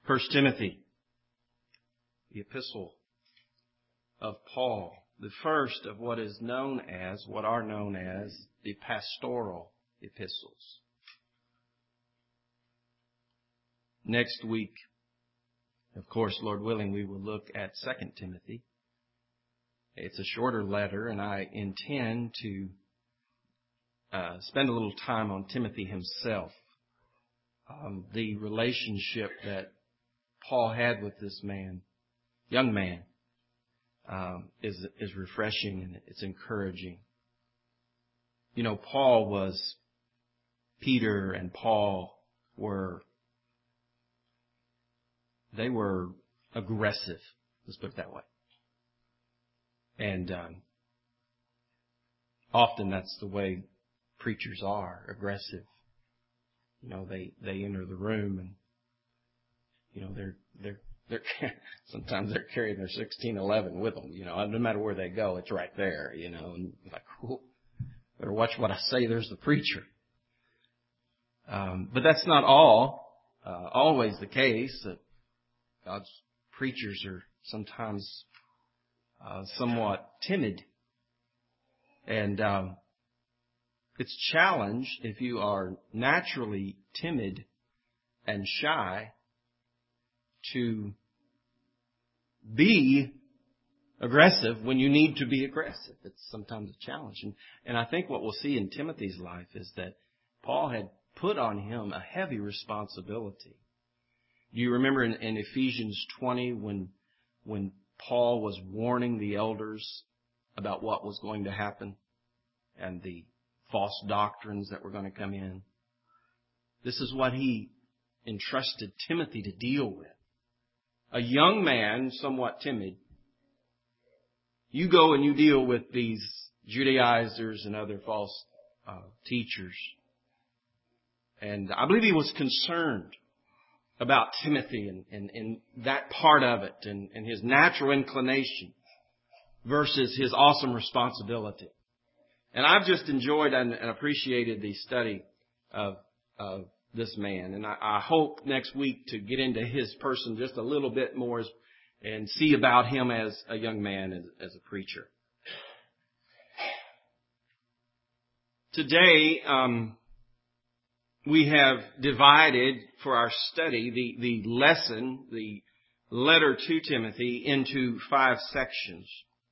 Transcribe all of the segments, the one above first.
First Timothy, the epistle of Paul, the first of what are known as the pastoral epistles. Next week, of course, Lord willing, we will look at 2 Timothy. It's a shorter letter, and I intend to spend a little time on Timothy himself. The relationship that Paul had with this young man, is refreshing and it's encouraging. You know, Peter and Paul were aggressive. Let's put it that way. And often that's the way preachers are, aggressive. You know, they enter the room and, you know, they're sometimes they're carrying their 1611 with them. You know, no matter where they go, it's right there. You know, and like, cool. Better watch what I say. There's the preacher. But that's not always the case. That God's preachers are sometimes somewhat timid, and it's challenged if you are naturally timid and shy to be aggressive when you need to be aggressive. It's sometimes a challenge. And I think what we'll see in Timothy's life is that Paul had put on him a heavy responsibility. Do you remember in Ephesians 20 when Paul was warning the elders about what was going to happen and the false doctrines that were going to come in? This is what he entrusted Timothy to deal with. A young man, somewhat timid, you go and you deal with these Judaizers and other false teachers. And I believe he was concerned about Timothy and that part of it and his natural inclination versus his awesome responsibility. And I've just enjoyed and appreciated the study of this man. And I hope next week to get into his person just a little bit more and see about him as a young man, as a preacher. Today, we have divided for our study the lesson, the letter to Timothy, into 5 sections.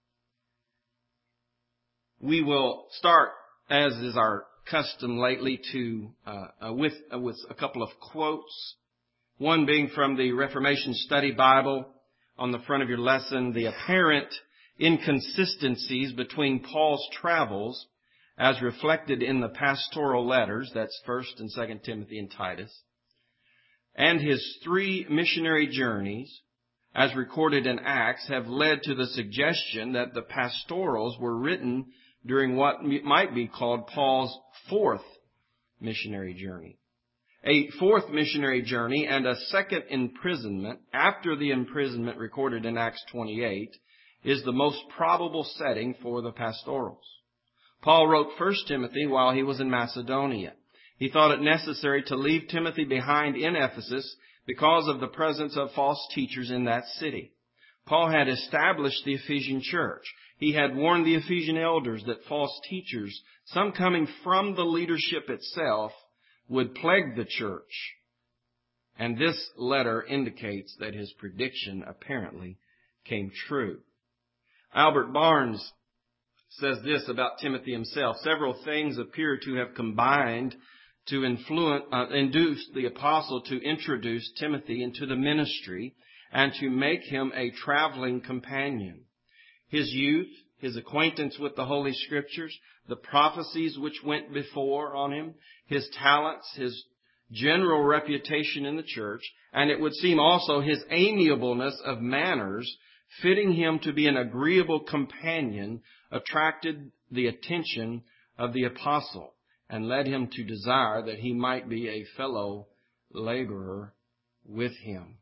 We will start, as is our custom lately, with a couple of quotes. One being from the Reformation Study Bible on the front of your lesson, the apparent inconsistencies between Paul's travels as reflected in the pastoral letters, that's 1st and 2nd Timothy and Titus, and his 3 missionary journeys, as recorded in Acts, have led to the suggestion that the pastorals were written during what might be called Paul's 4th missionary journey. A 4th missionary journey and a 2nd imprisonment after the imprisonment recorded in Acts 28 is the most probable setting for the pastorals. Paul wrote 1 Timothy while he was in Macedonia. He thought it necessary to leave Timothy behind in Ephesus because of the presence of false teachers in that city. Paul had established the Ephesian church. He had warned the Ephesian elders that false teachers, some coming from the leadership itself, would plague the church. And this letter indicates that his prediction apparently came true. Albert Barnes says this about Timothy himself: several things appear to have combined to induce the apostle to introduce Timothy into the ministry and to make him a traveling companion. His youth, his acquaintance with the Holy Scriptures, the prophecies which went before on him, his talents, his general reputation in the church, and it would seem also his amiableness of manners, fitting him to be an agreeable companion, attracted the attention of the apostle and led him to desire that he might be a fellow laborer with him.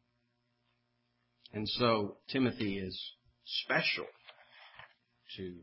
And so Timothy is special to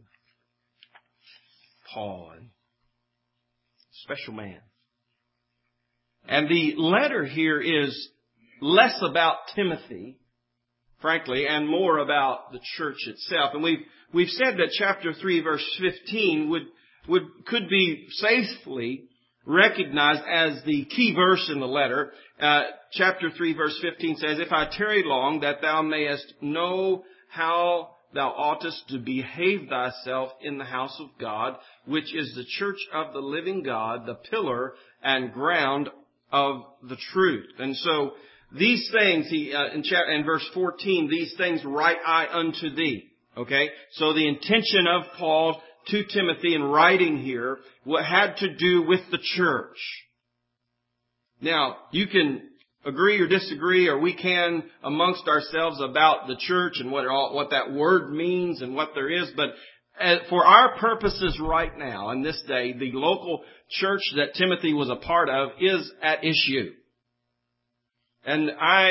Paul, and special man. And the letter here is less about Timothy, frankly, and more about the church itself. And we've said that chapter 3, verse 15 could be safely recognized as the key verse in the letter. Chapter 3, verse 15 says, "If I tarry long, that thou mayest know how thou oughtest to behave thyself in the house of God, which is the church of the living God, the pillar and ground of the truth." And so these things, in verse 14, "These things write I unto thee." Okay? So the intention of Paul to Timothy in writing here had to do with the church. Now, you can agree or disagree, or we can amongst ourselves about the church and what that word means and what there is, but for our purposes right now, in this day, the local church that Timothy was a part of is at issue. And I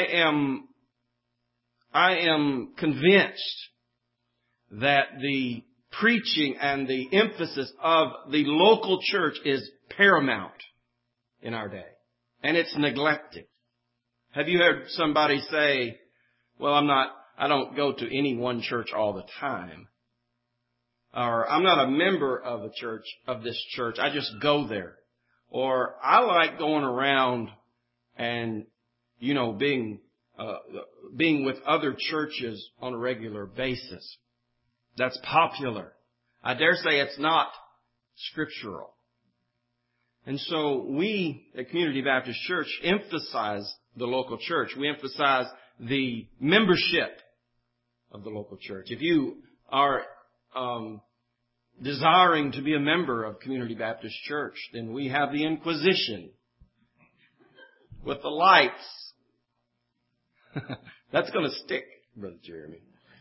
am convinced that the preaching and the emphasis of the local church is paramount in our day. And it's neglected. Have you heard somebody say, "Well, I don't go to any one church all the time." Or, "I'm not a member of this church. I just go there." Or, "I like going around and, being with other churches on a regular basis." That's popular. I dare say it's not scriptural. And so we at Community Baptist Church emphasize the local church. We emphasize the membership of the local church. If you are desiring to be a member of Community Baptist Church, then we have the Inquisition with the lights. That's going to stick, Brother Jeremy.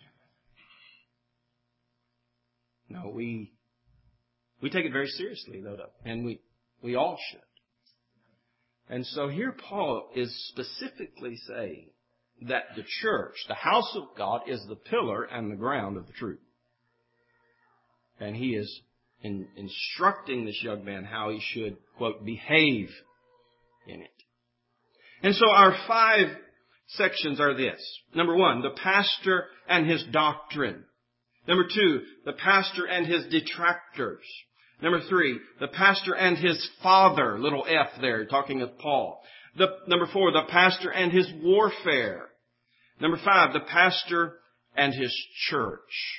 No, we take it very seriously, though, and we all should. And so here Paul is specifically saying that the church, the house of God, is the pillar and the ground of the truth. And he is instructing this young man how he should, quote, behave in it. And so our 5 sections are this. Number 1, the pastor and his doctrine. Number 2, the pastor and his detractors. Number 3, the pastor and his father, little f there, talking of Paul. Number 4, the pastor and his warfare. Number 5, the pastor and his church.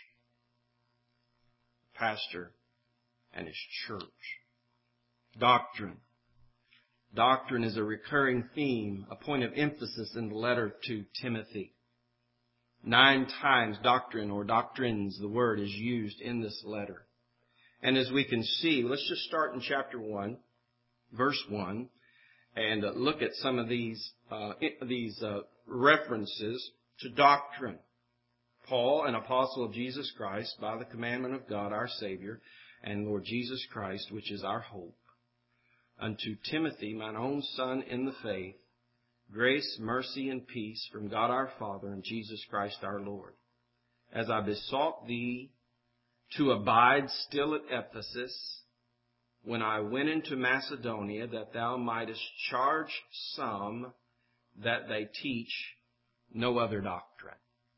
Pastor and his church. Doctrine. Doctrine is a recurring theme, a point of emphasis in the letter to Timothy. 9 times doctrine or doctrines, the word is used in this letter. And as we can see, let's just start in chapter 1, verse 1, and look at some of these references to doctrine. Paul, an apostle of Jesus Christ, by the commandment of God our Savior, and Lord Jesus Christ, which is our hope, unto Timothy, mine own son in the faith, grace, mercy, and peace from God our Father and Jesus Christ our Lord. As I besought thee to abide still at Ephesus, when I went into Macedonia, that thou mightest charge some that they teach no other doctrine.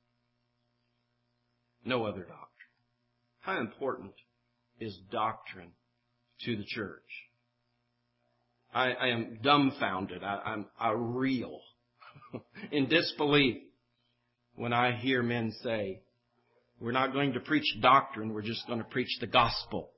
No other doctrine. How important is doctrine to the church? I am dumbfounded. I reel in disbelief when I hear men say, "We're not going to preach doctrine, we're just going to preach the gospel."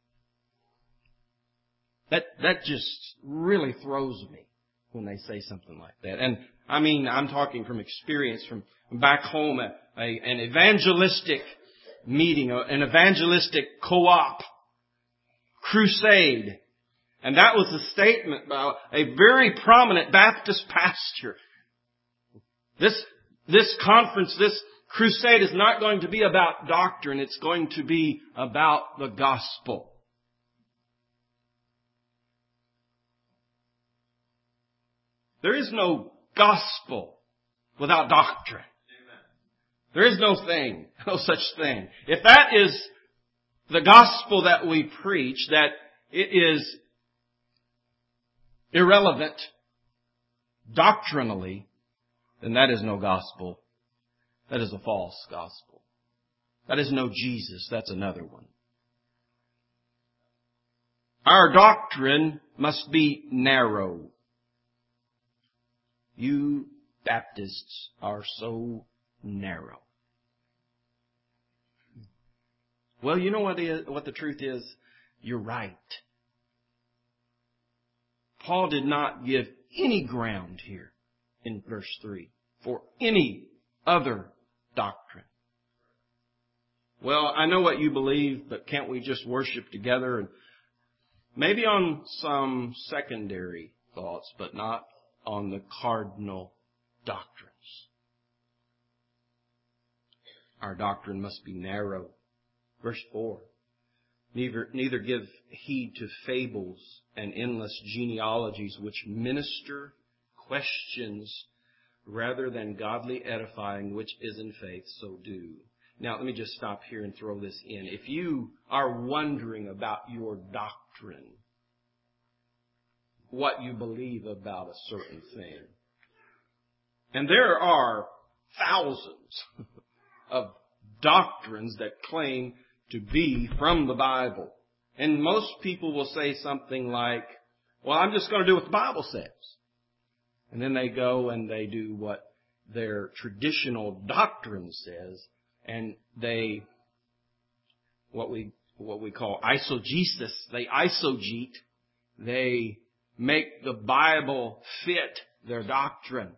That just really throws me when they say something like that. And I mean, I'm talking from experience from back home at an evangelistic meeting, an evangelistic co-op crusade. And that was a statement by a very prominent Baptist pastor. This conference, this crusade is not going to be about doctrine. It's going to be about the gospel. There is no gospel without doctrine. There is no such thing. If that is the gospel that we preach, that it is irrelevant doctrinally, then that is no gospel. That is a false gospel. That is no Jesus. That's another one. Our doctrine must be narrow. You Baptists are so narrow. Well, you know what the truth is? You're right. Paul did not give any ground here in verse 3 for any other doctrine. Well, I know what you believe, but can't we just worship together? And maybe on some secondary thoughts, but not on the cardinal doctrines. Our doctrine must be narrow. Verse 4. Neither give heed to fables and endless genealogies which minister questions rather than godly edifying, which is in faith, so do. Now, let me just stop here and throw this in. If you are wondering about your doctrine, what you believe about a certain thing, and there are thousands of doctrines that claim to be from the Bible. And most people will say something like, well, I'm just going to do what the Bible says. And then they go and they do what their traditional doctrine says, and they, what we call eisegesis, they eisegete, they make the Bible fit their doctrine.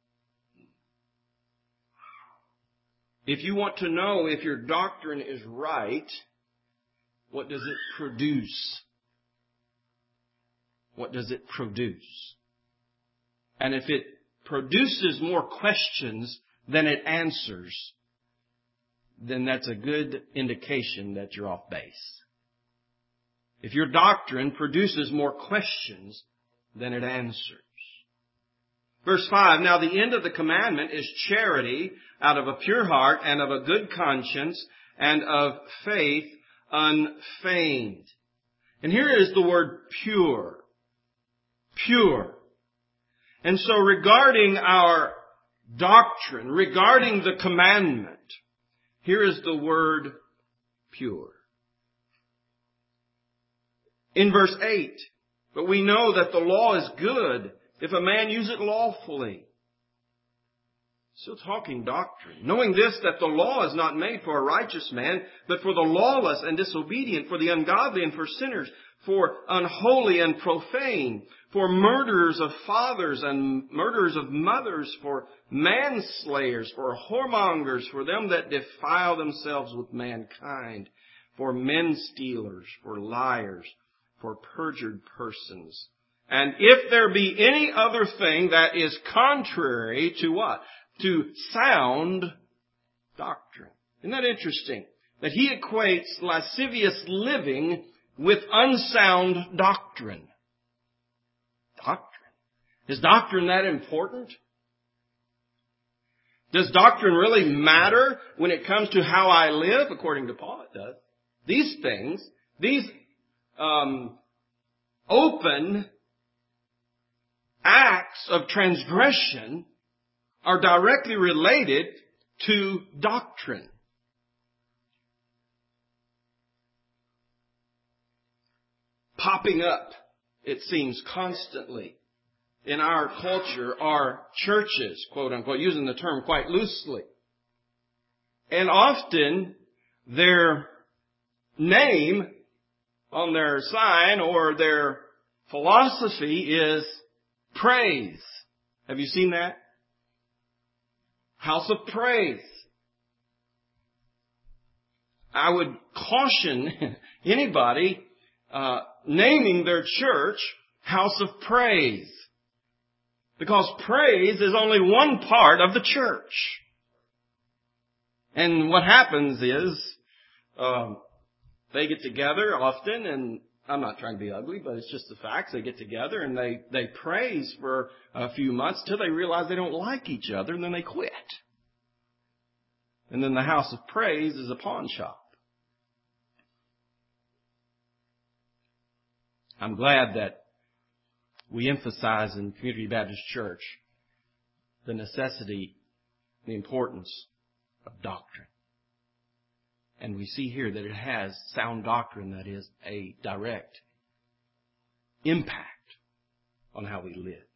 If you want to know if your doctrine is right, what does it produce? What does it produce? And if it produces more questions than it answers, then that's a good indication that you're off base. If your doctrine produces more questions than it answers. Verse 5, now the end of the commandment is charity out of a pure heart and of a good conscience and of faith unfeigned. And here is the word pure. Pure. And so regarding our doctrine, regarding the commandment, here is the word pure. In verse 8, but we know that the law is good if a man use it lawfully. Still talking doctrine. Knowing this, that the law is not made for a righteous man, but for the lawless and disobedient, for the ungodly and for sinners, for unholy and profane, for murderers of fathers and murderers of mothers, for manslayers, for whoremongers, for them that defile themselves with mankind, for men stealers, for liars, for perjured persons. And if there be any other thing that is contrary to what? To sound doctrine. Isn't that interesting? That he equates lascivious living with unsound doctrine. Doctrine. Is doctrine that important? Does doctrine really matter when it comes to how I live? According to Paul, it does. These things, these open acts of transgression are directly related to doctrine. Popping up, it seems, constantly in our culture are churches, quote unquote, using the term quite loosely. And often their name on their sign or their philosophy is praise. Have you seen that? House of Praise. I would caution anybody naming their church House of Praise. Because praise is only one part of the church. And what happens is, they get together often, and I'm not trying to be ugly, but it's just the facts. They get together and they praise for a few months till they realize they don't like each other, and then they quit. And then the house of praise is a pawn shop. I'm glad that we emphasize in Community Baptist Church the necessity, the importance of doctrine. And we see here that it has sound doctrine that is a direct impact on how we live.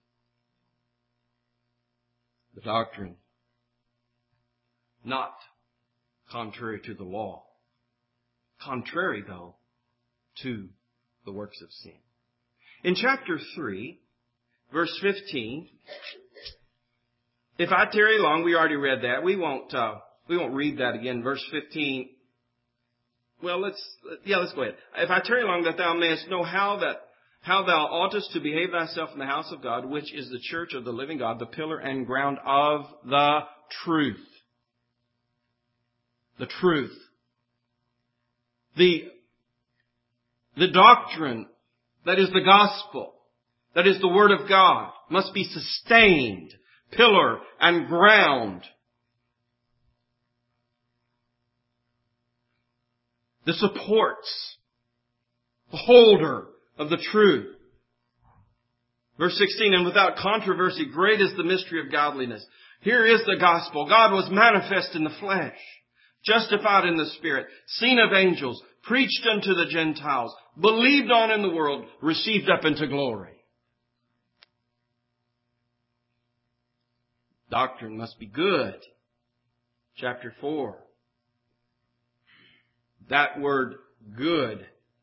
The doctrine, not contrary to the law. Contrary, though, to the works of sin. In chapter 3, verse 15, if I tarry long, we already read that. We won't read that again. Verse 15. Well, let's go ahead. If I tarry long, that thou mayest know how thou oughtest to behave thyself in the house of God, which is the church of the living God, the pillar and ground of the truth. The truth. The doctrine that is the gospel, that is the Word of God, must be sustained, pillar and ground. The supports, the holder of the truth. Verse 16, and without controversy, great is the mystery of godliness. Here is the gospel. God was manifest in the flesh, justified in the Spirit, seen of angels, preached unto the Gentiles, believed on in the world, received up into glory. Doctrine must be good. Chapter 4. That word good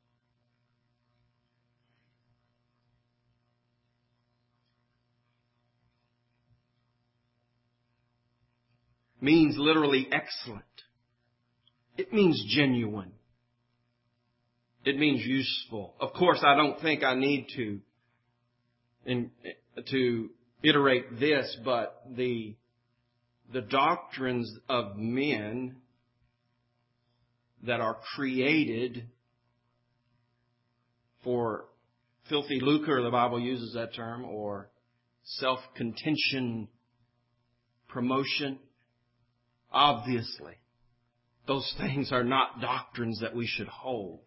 means literally excellent. It means genuine. It means useful. Of course, I don't think I need to iterate this, but the doctrines of men that are created for filthy lucre, the Bible uses that term, or self-contention, promotion, obviously, those things are not doctrines that we should hold.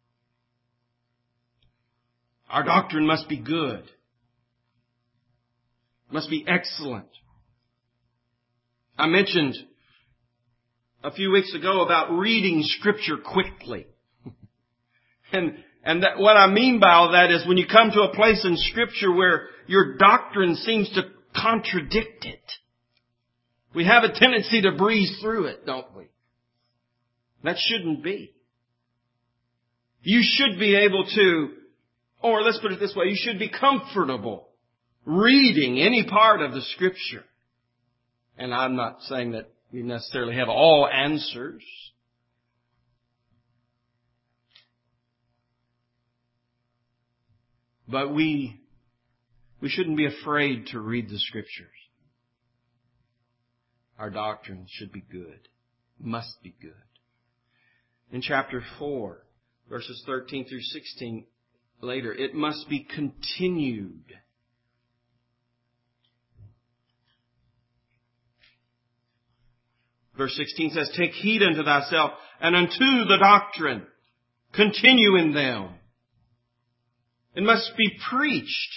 Our doctrine must be good. Must be excellent. I mentioned a few weeks ago about reading Scripture quickly. And that, what I mean by all that is when you come to a place in Scripture where your doctrine seems to contradict it, we have a tendency to breeze through it, don't we? That shouldn't be. You should be able to, or let's put it this way, you should be comfortable reading any part of the Scripture. And I'm not saying that we necessarily have all answers. But we shouldn't be afraid to read the Scriptures. Our doctrine should be good. Must be good. In chapter 4, verses 13 through 16, later, it must be continued. Verse 16 says, take heed unto thyself and unto the doctrine. Continue in them. It must be preached.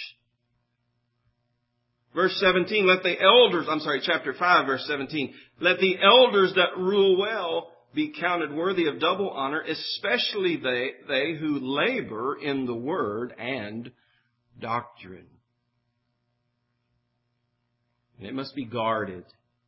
Verse 17, chapter 5, verse 17. Let the elders that rule well be counted worthy of double honor, especially they who labor in the word and doctrine. And it must be guarded.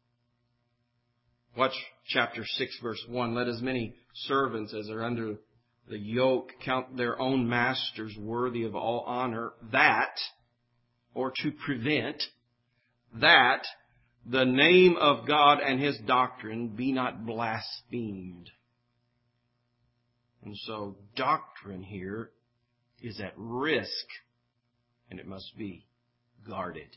Watch chapter 6, verse 1. Let as many servants as are under the yoke count their own masters worthy of all honor, that, or to prevent, that the name of God and His doctrine be not blasphemed. And so doctrine here is at risk, and it must be guarded.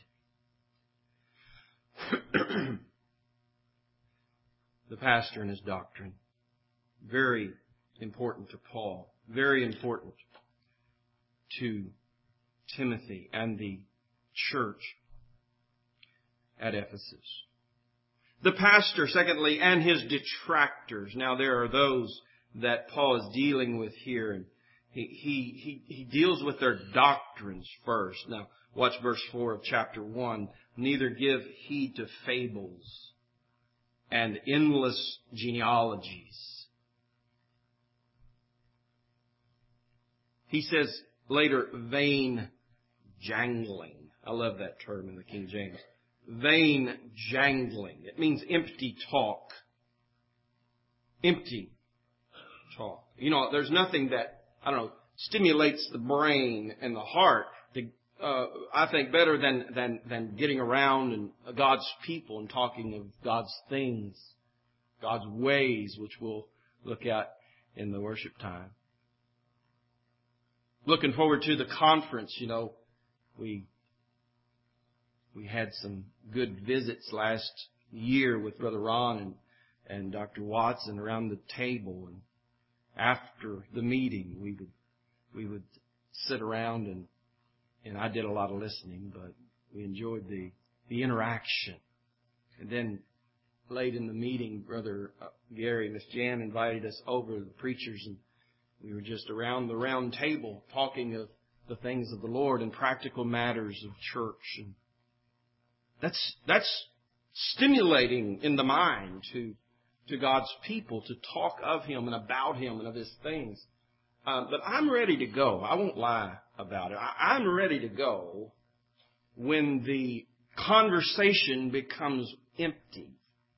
The pastor and his doctrine, very important to Paul, very important to Timothy and the church at Ephesus. The pastor, secondly, and his detractors. Now there are those that Paul is dealing with here. He deals with their doctrines first. Now, watch verse 4 of chapter 1. Neither give heed to fables and endless genealogies. He says later, vain jangling. I love that term in the King James. Vain jangling. It means empty talk. Empty talk. You know, there's nothing that, stimulates the brain and the heart to, I think, better than getting around and God's people and talking of God's things, God's ways, which we'll look at in the worship time. Looking forward to the conference. We had some good visits last year with Brother Ron and Dr. Watson around the table, and after the meeting we would sit around and I did a lot of listening, but we enjoyed the interaction. And then late in the meeting, Brother Gary, Miss Jan invited us over, the preachers, and we were just around the round table talking of the things of the Lord and practical matters of church. And that's stimulating in the mind to God's people to talk of Him and about Him and of His things. But I'm ready to go. I won't lie about it. I'm ready to go when the conversation becomes empty.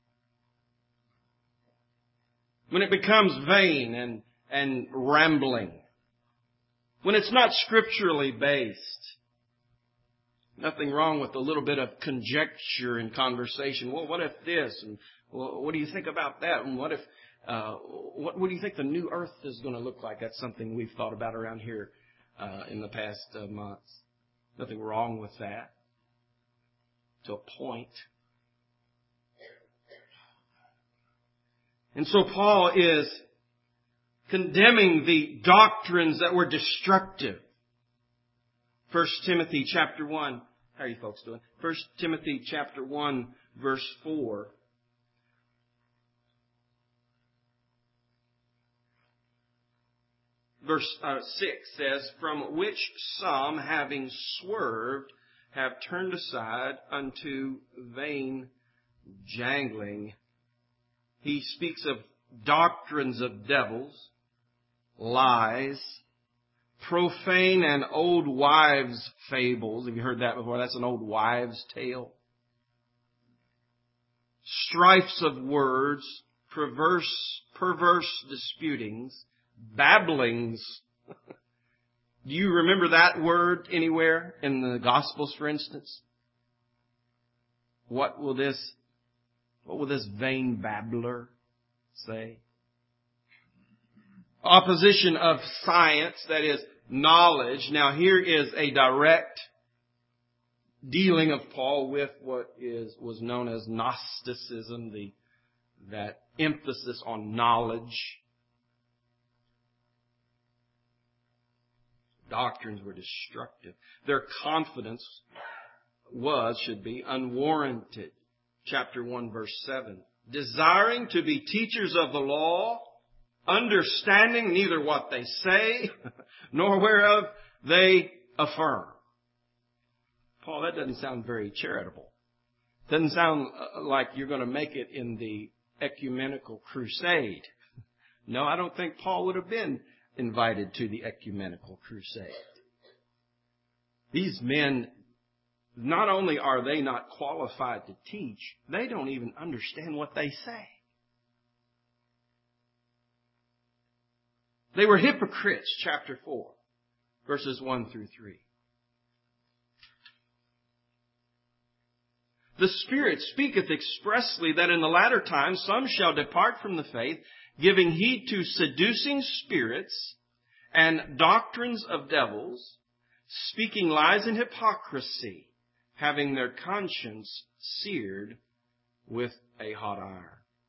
When it becomes vain and rambling. When it's not scripturally based. Nothing wrong with a little bit of conjecture in conversation. Well, what if this? And well, what do you think about that? And what if, what do you think the new earth is going to look like? That's something we've thought about around here in the past months. Nothing wrong with that. To a point. And so Paul is condemning the doctrines that were destructive. 1 Timothy chapter 1. How are you folks doing? 1 Timothy chapter 1 verse 4. Verse 6 says, from which some, having swerved, have turned aside unto vain jangling. He speaks of doctrines of devils, lies, profane and old wives' fables. Have you heard that before? That's an old wives' tale. Strifes of words, perverse disputings, babblings. Do you remember that word anywhere in the Gospels, for instance? What will this vain babbler say? Opposition of science, that is knowledge. Now here is a direct dealing of Paul with what was known as Gnosticism, that emphasis on knowledge. Doctrines were destructive. Their confidence should be unwarranted. Chapter 1 verse 7. Desiring to be teachers of the law, understanding neither what they say, nor whereof they affirm. Paul, that doesn't sound very charitable. Doesn't sound like you're going to make it in the ecumenical crusade. No, I don't think Paul would have been invited to the ecumenical crusade. These men, not only are they not qualified to teach, they don't even understand what they say. They were hypocrites, chapter 4, verses 1 through 3. The Spirit speaketh expressly that in the latter times some shall depart from the faith, giving heed to seducing spirits and doctrines of devils, speaking lies and hypocrisy, having their conscience seared with a hot iron.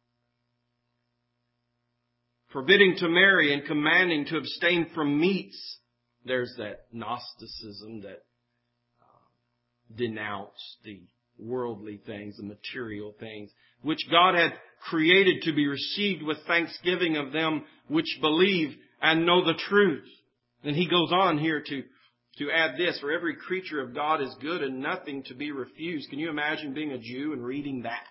Forbidding to marry and commanding to abstain from meats. There's that Gnosticism that denounced the worldly things, the material things, which God had created to be received with thanksgiving of them which believe and know the truth. And he goes on here to add this, for every creature of God is good and nothing to be refused. Can you imagine being a Jew and reading that?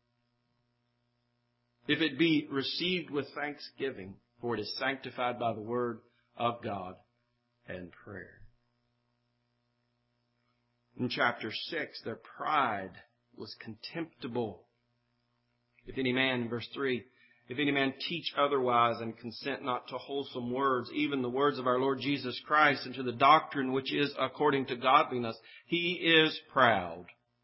If it be received with thanksgiving, for it is sanctified by the word of God and prayer. In chapter 6, their pride was contemptible. If any man, verse 3, if any man teach otherwise and consent not to wholesome words, even the words of our Lord Jesus Christ, and to the doctrine which is according to godliness, he is proud,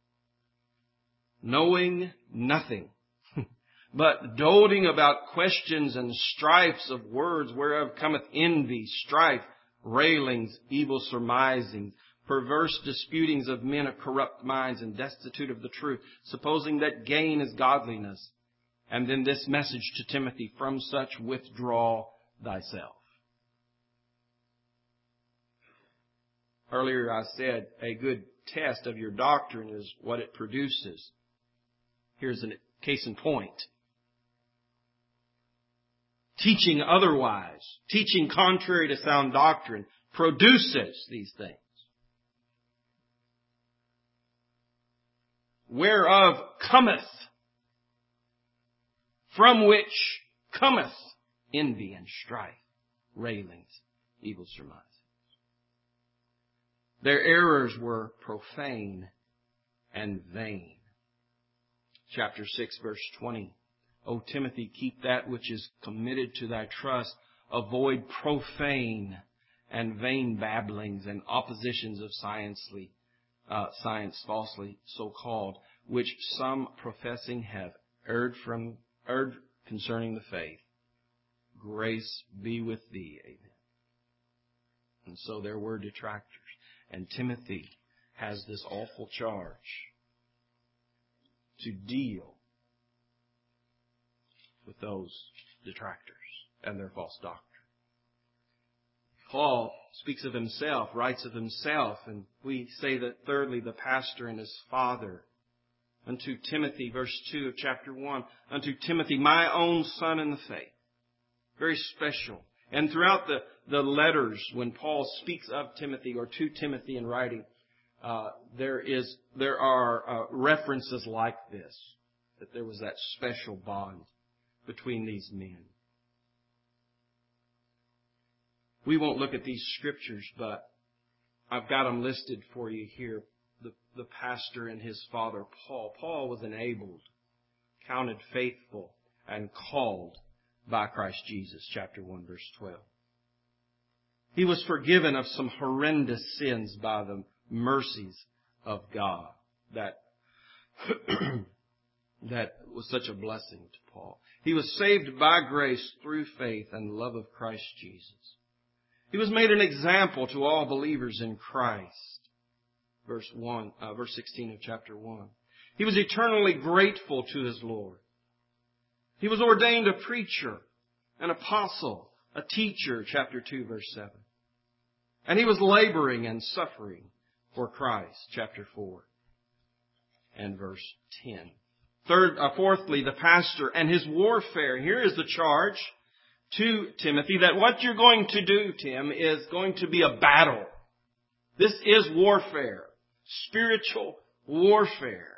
knowing nothing, but doting about questions and strifes of words, whereof cometh envy, strife, railings, evil surmisings, perverse disputings of men of corrupt minds and destitute of the truth, supposing that gain is godliness. And then this message to Timothy, from such withdraw thyself. Earlier I said a good test of your doctrine is what it produces. Here's a case in point. Teaching otherwise, teaching contrary to sound doctrine, produces these things. Whereof cometh, from which cometh envy and strife, railings, evil surmisings. Their errors were profane and vain. Chapter 6, verse 20. O Timothy, keep that which is committed to thy trust. Avoid profane and vain babblings and oppositions of science falsely so called, which some professing have erred concerning the faith. Grace be with thee. Amen. And so there were detractors. And Timothy has this awful charge to deal with those detractors and their false doctrine. Paul speaks of himself, writes of himself, and we say that thirdly, the pastor and his father. Unto Timothy, verse 2 of chapter 1, unto Timothy, my own son in the faith. Very special. And throughout the letters, when Paul speaks of Timothy or to Timothy in writing, there are references like this, that there was that special bond between these men. We won't look at these scriptures, but I've got them listed for you here. The pastor and his father, Paul. Paul was enabled, counted faithful, and called by Christ Jesus, chapter 1, verse 12. He was forgiven of some horrendous sins by the mercies of God. That was such a blessing to Paul. He was saved by grace through faith and love of Christ Jesus. He was made an example to all believers in Christ. Verse 16 of chapter 1. He was eternally grateful to his Lord. He was ordained a preacher, an apostle, a teacher, chapter 2, verse 7. And he was laboring and suffering for Christ, chapter 4 and verse 10. Fourthly, the pastor and his warfare. Here is the charge to Timothy that what you're going to do, Tim, is going to be a battle. This is warfare. Spiritual warfare.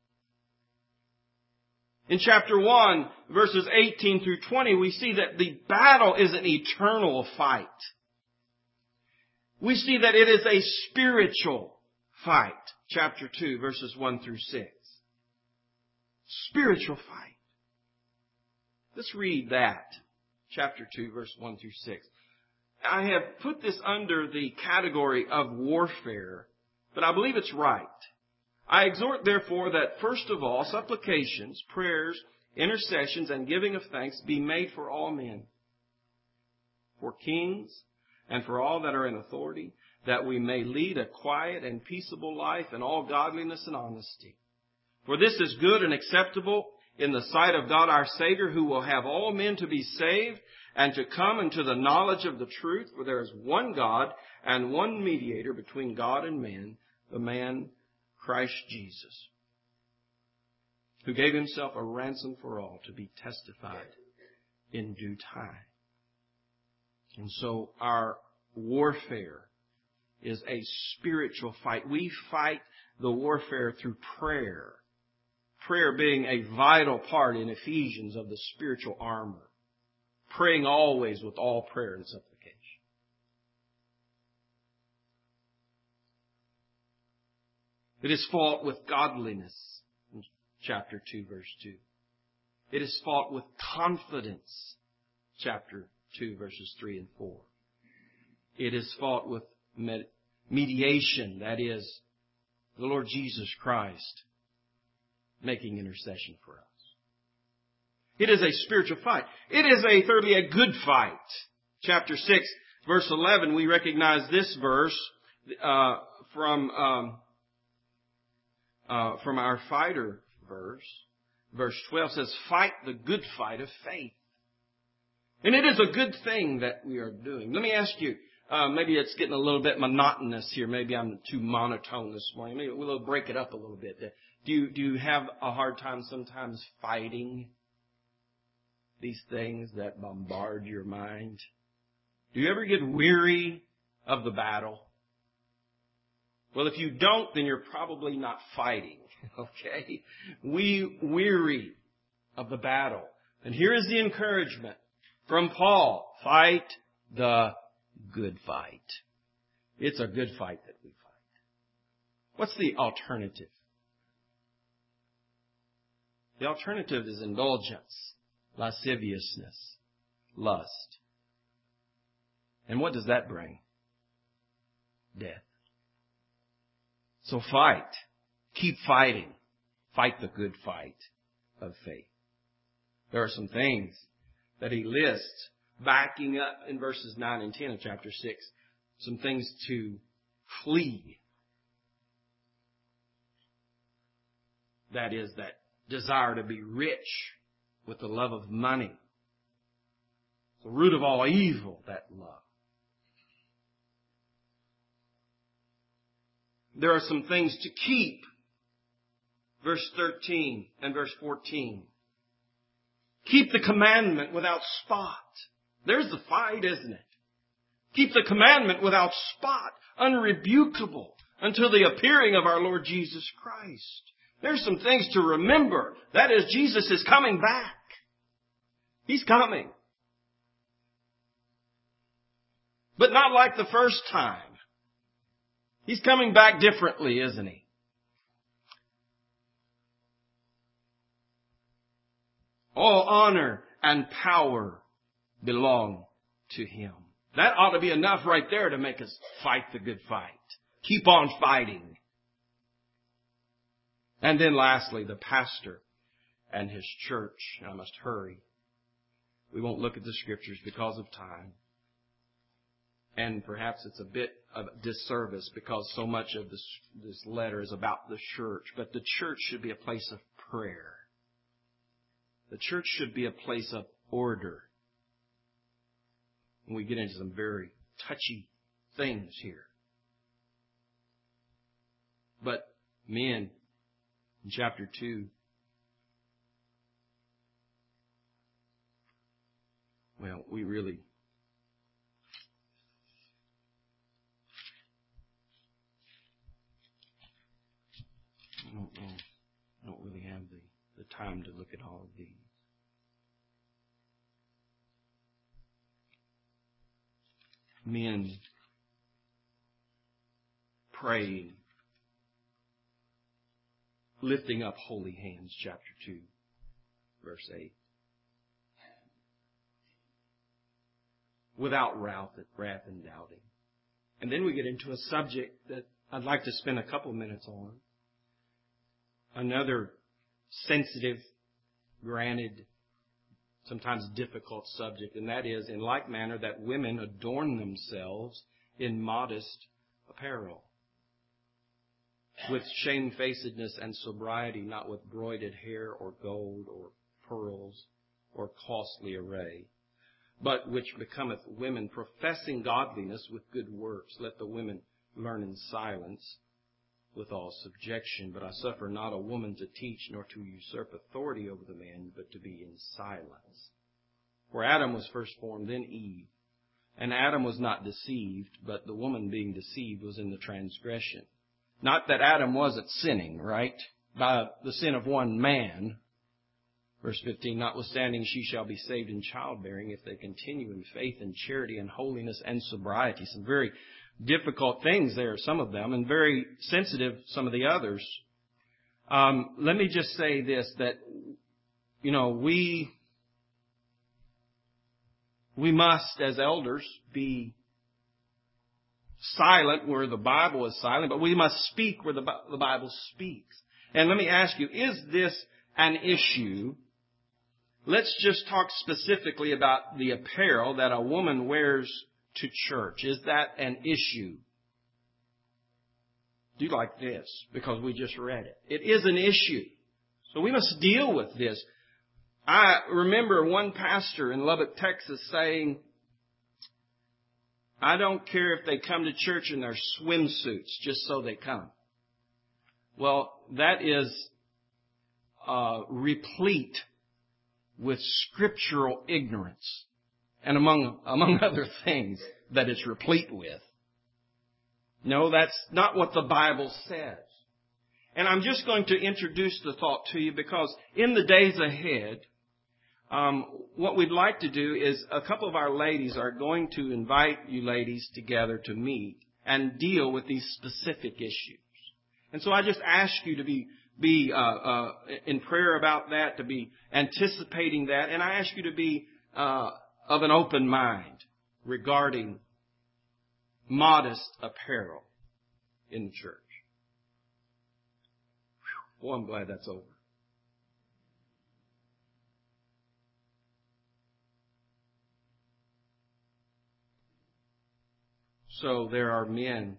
In chapter 1, verses 18 through 20, we see that the battle is an eternal fight. We see that it is a spiritual fight. Chapter 2, verses 1 through 6. Spiritual fight. Let's read that. Chapter 2, verse 1 through 6. I have put this under the category of warfare, but I believe it's right. I exhort, therefore, that first of all, supplications, prayers, intercessions, and giving of thanks be made for all men, for kings, and for all that are in authority, that we may lead a quiet and peaceable life in all godliness and honesty. For this is good and acceptable in the sight of God our Savior, who will have all men to be saved and to come into the knowledge of the truth. For there is one God and one mediator between God and men, the man Christ Jesus, who gave himself a ransom for all to be testified in due time. And so our warfare is a spiritual fight. We fight the warfare through prayer. Prayer being a vital part in Ephesians of the spiritual armor. Praying always with all prayer and supplication. It is fought with godliness, in chapter 2, verse 2. It is fought with confidence, chapter 2, verses 3 and 4. It is fought with mediation, that is, the Lord Jesus Christ making intercession for us. It is a spiritual fight. It is thirdly, a good fight. Chapter 6, verse 11, we recognize this verse from our fighter verse. Verse 12 says, fight the good fight of faith. And it is a good thing that we are doing. Let me ask you, maybe it's getting a little bit monotonous here. Maybe I'm too monotone this morning. Maybe we'll break it up a little bit. Do you have a hard time sometimes fighting these things that bombard your mind? Do you ever get weary of the battle? Well, if you don't, then you're probably not fighting, okay? We weary of the battle. And here is the encouragement from Paul. Fight the good fight. It's a good fight that we fight. What's the alternative? The alternative is indulgence, lasciviousness, lust. And what does that bring? Death. So fight. Keep fighting. Fight the good fight of faith. There are some things that he lists backing up in verses 9 and 10 of chapter 6. Some things to flee. That is, that desire to be rich with the love of money. The root of all evil, that love. There are some things to keep. Verse 13 and verse 14. Keep the commandment without spot. There's the fight, isn't it? Keep the commandment without spot, unrebukable, until the appearing of our Lord Jesus Christ. There's some things to remember. That is, Jesus is coming back. He's coming. But not like the first time. He's coming back differently, isn't he? All honor and power belong to Him. That ought to be enough right there to make us fight the good fight. Keep on fighting. And then lastly, the pastor and his church. And I must hurry. We won't look at the scriptures because of time. And perhaps it's a bit of disservice because so much of this letter is about the church. But the church should be a place of prayer. The church should be a place of order. And we get into some very touchy things here. But men, in chapter 2, well, we really don't really have the time to look at all of these. Men praying, lifting up holy hands, chapter 2, verse 8. Without wrath and doubting. And then we get into a subject that I'd like to spend a couple minutes on. Another sensitive, granted, sometimes difficult subject, and that is, in like manner, that women adorn themselves in modest apparel, with shamefacedness and sobriety, not with broided hair or gold or pearls or costly array, but which becometh women professing godliness with good works. Let the women learn in silence with all subjection. But I suffer not a woman to teach, nor to usurp authority over the man, but to be in silence. For Adam was first formed, then Eve. And Adam was not deceived, but the woman being deceived was in the transgression. Not that Adam wasn't sinning, right? By the sin of one man. Verse 15, notwithstanding she shall be saved in childbearing if they continue in faith and charity and holiness and sobriety. Some very difficult things there, some of them, and very sensitive, some of the others. Let me just say this, that, we must, as elders, be silent where the Bible is silent, but we must speak where the Bible speaks. And let me ask you, is this an issue? Let's just talk specifically about the apparel that a woman wears to church. Is that an issue? Do you like this? Because we just read it. It is an issue. So we must deal with this. I remember one pastor in Lubbock, Texas saying, I don't care if they come to church in their swimsuits just so they come. Well, that is replete with scriptural ignorance. And among other things that it's replete with. No, that's not what the Bible says. And I'm just going to introduce the thought to you because in the days ahead, what we'd like to do is a couple of our ladies are going to invite you ladies together to meet and deal with these specific issues. And so I just ask you to be in prayer about that, to be anticipating that, and I ask you to be of an open mind regarding modest apparel in the church. Well, I'm glad that's over. So there are men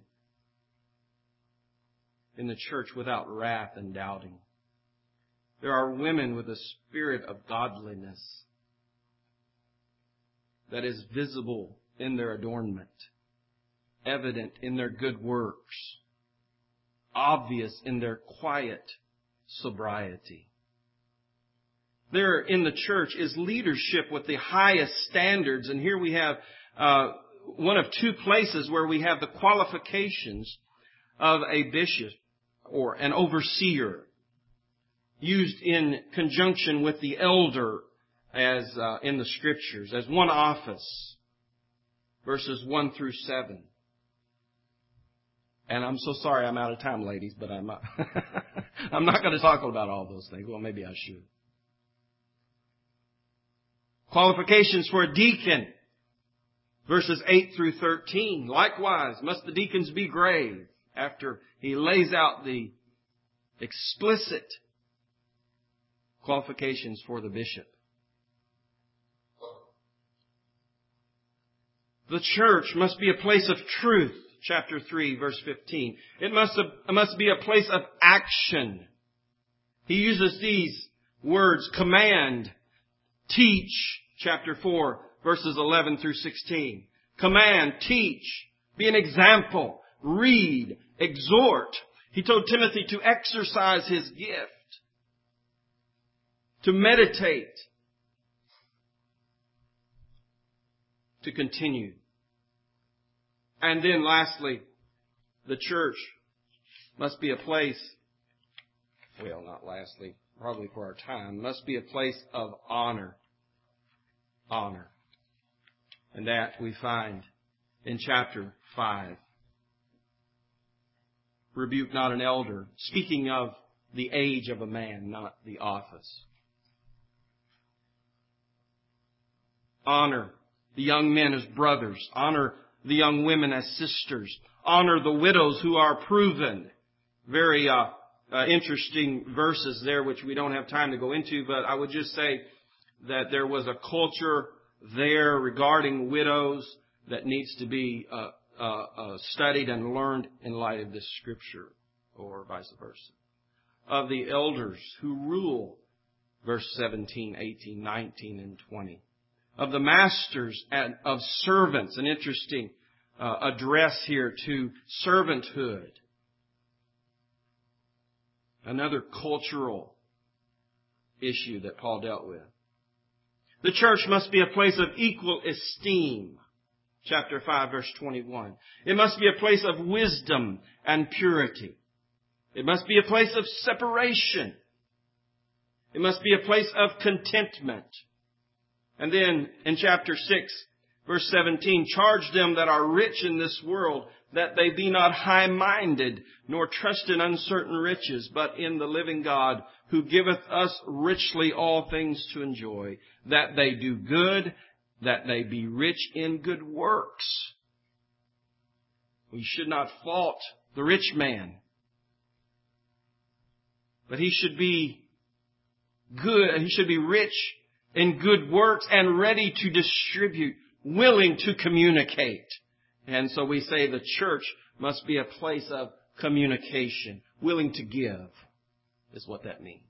in the church without wrath and doubting. There are women with a spirit of godliness that is visible in their adornment, evident in their good works, obvious in their quiet sobriety. There in the church is leadership with the highest standards, and here we have one of two places where we have the qualifications of a bishop or an overseer used in conjunction with the elder as in the Scriptures, as one office, verses 1 through 7. And I'm so sorry I'm out of time, ladies, but I'm not, I'm not going to talk about all those things. Well, maybe I should. Qualifications for a deacon, verses 8 through 13. Likewise, must the deacons be grave, after he lays out the explicit qualifications for the bishop. The church must be a place of truth, chapter 3, verse 15. It must be a place of action. He uses these words, command, teach, chapter 4, verses 11 through 16. Command, teach, be an example, read, exhort. He told Timothy to exercise his gift, to meditate, to continue. And then lastly, the church must be a place, well, not lastly, probably for our time, must be a place of honor. Honor. And that we find in chapter 5. Rebuke not an elder, speaking of the age of a man, not the office. Honor the young men as brothers. Honor the young women as sisters. Honor the widows who are proven. Very interesting verses there, which we don't have time to go into, but I would just say that there was a culture there regarding widows that needs to be studied and learned in light of this Scripture, or vice versa. Of the elders who rule, verse 17, 18, 19, and 20. Of the masters and of servants, an interesting address here to servanthood. Another cultural issue that Paul dealt with. The church must be a place of equal esteem. chapter 5, verse 21. It must be a place of wisdom and purity. It must be a place of separation. It must be a place of contentment. And then in chapter 6, verse 17, charge them that are rich in this world, that they be not high-minded, nor trust in uncertain riches, but in the living God, who giveth us richly all things to enjoy, that they do good, that they be rich in good works. We should not fault the rich man, but he should be good. He should be rich in good works and ready to distribute, willing to communicate. And so we say the church must be a place of communication, willing to give, is what that means.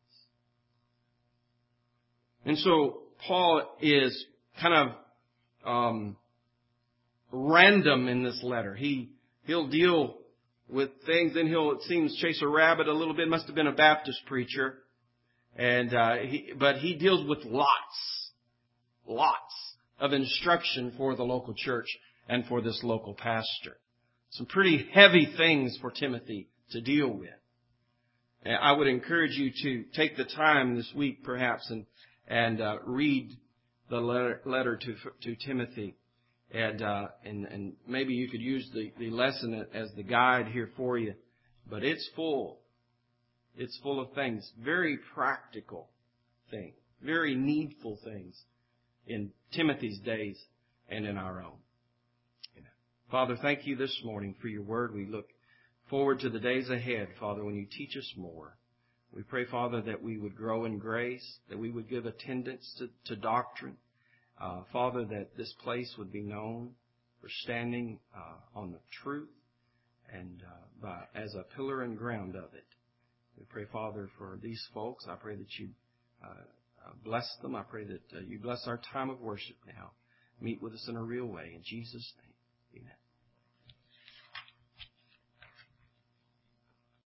And so Paul is kind of random in this letter. He'll deal with things, and he'll, it seems, chase a rabbit a little bit. Must have been a Baptist preacher. But he deals with lots of instruction for the local church and for this local pastor. Some pretty heavy things for Timothy to deal with. And I would encourage you to take the time this week, perhaps, and read the letter to Timothy, and maybe you could use the lesson as the guide here for you. But it's full. It's full of things, very practical things, very needful things in Timothy's days and in our own. Amen. Father, thank you this morning for your word. We look forward to the days ahead, Father, when you teach us more. We pray, Father, that we would grow in grace, that we would give attendance to doctrine. Father, that this place would be known for standing on the truth and as a pillar and ground of it. We pray, Father, for these folks. I pray that you bless them. I pray that you bless our time of worship now. Meet with us in a real way. In Jesus' name, amen.